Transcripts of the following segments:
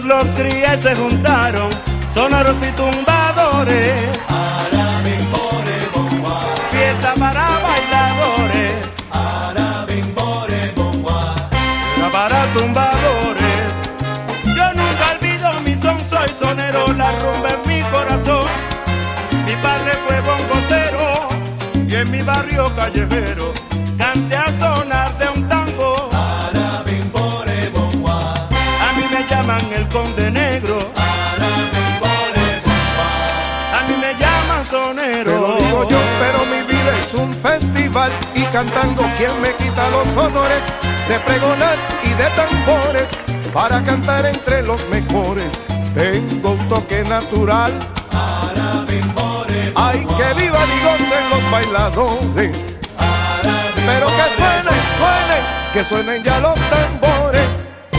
los críes se juntaron, soneros y tumbadores. Fiesta para bailadores. Fiesta para tumbadores. Yo nunca olvido mi son, soy sonero, la rumba es mi corazón. Mi padre fue bongocero y en mi barrio callejero canté a sonar de un tango. A mí me llaman el Conde Negro. A mí me llaman sonero. Te lo digo yo, pero mi vida es un festival y cantando quién me quita los honores de pregonar y de tambores para cantar entre los mejores. Tengo un toque natural. Ay, que viva y gocen los bailadores. Pero que suenen, suenen, que suenen ya los tambores.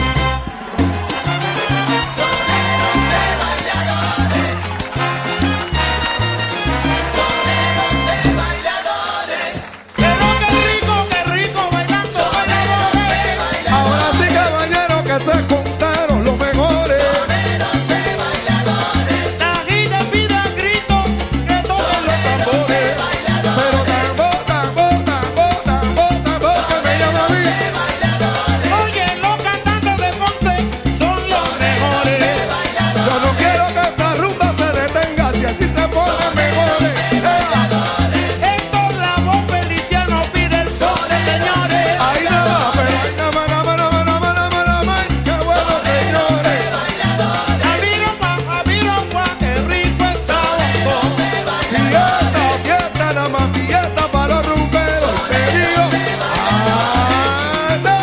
Se contaron los mejores. Soneros de bailadores. La gente pide a gritos que toquen los tambores. Pero tambor, tambor, tambor, tambor, tambor, que me llama a mí. Oye, los cantantes de Ponce son los mejores. Yo no quiero que esta rumba se detenga, si así se ponen mejores. Héctor Lavoe Feliciano pide el sol de señores. Ahí nada, pero ahí nada, nada, nada, nada, nada, nada. Qué bueno, señores. Avirongua, qué rico el sabor. Fiesta, fiesta, nada más fiesta para los rumberos. Te digo, anda.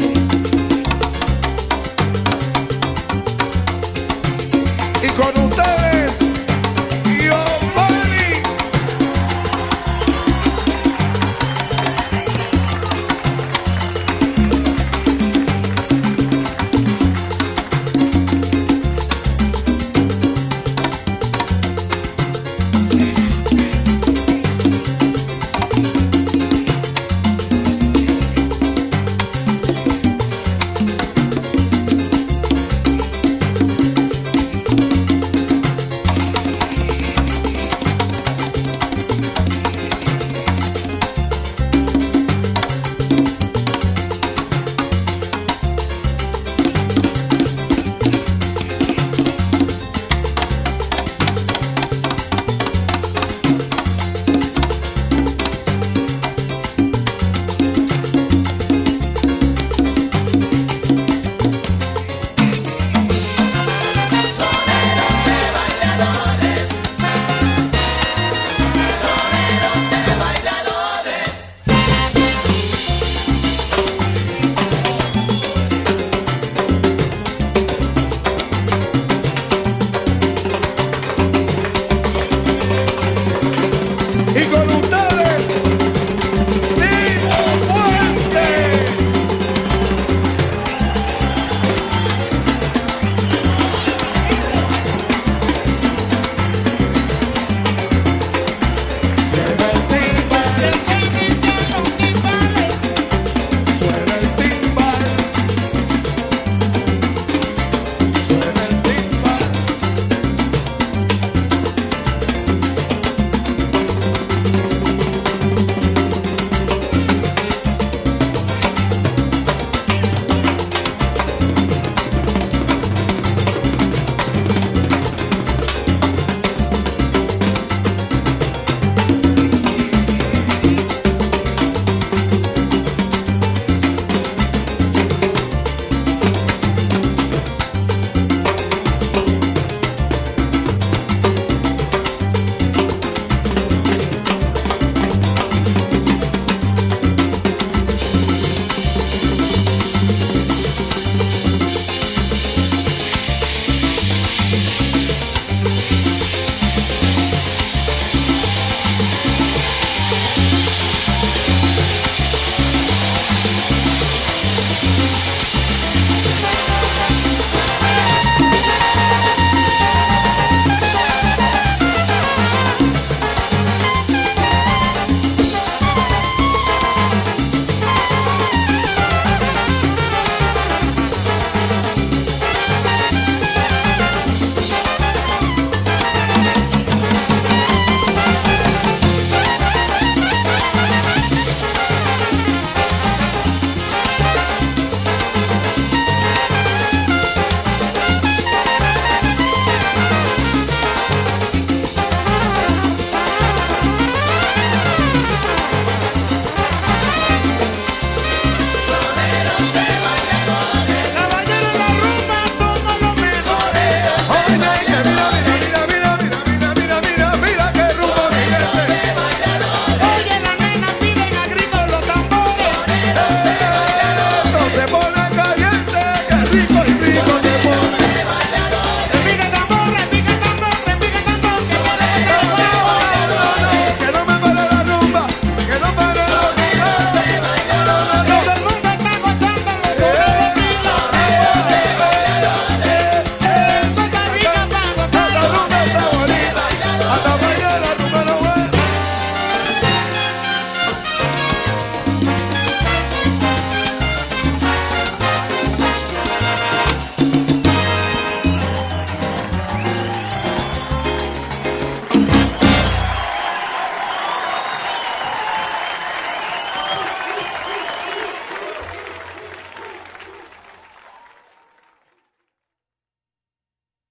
Y con usted